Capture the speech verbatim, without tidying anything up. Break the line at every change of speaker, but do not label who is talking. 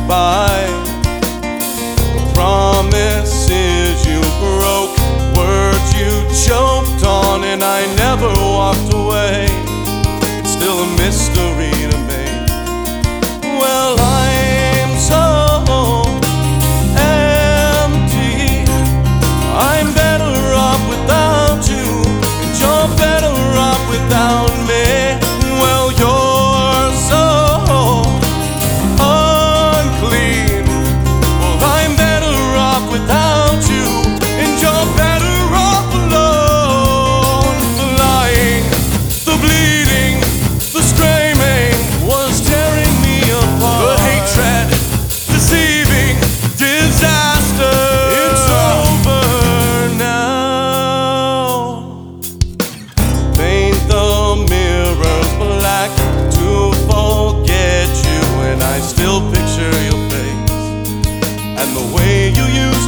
by. The promises you broke, words you choked on, and I never walked away. It's still a mystery to me. Well, I'm so empty. I'm better off without you, and you're better off without me. Well, you're so unclean. Well, I'm better off without you, and you're better off alone. The lying, the bleeding, the screaming was tearing me apart. The hatred, deceiving, disaster, it's over now. Paint the mirrors black to forget you, and I still picture your face and the way you used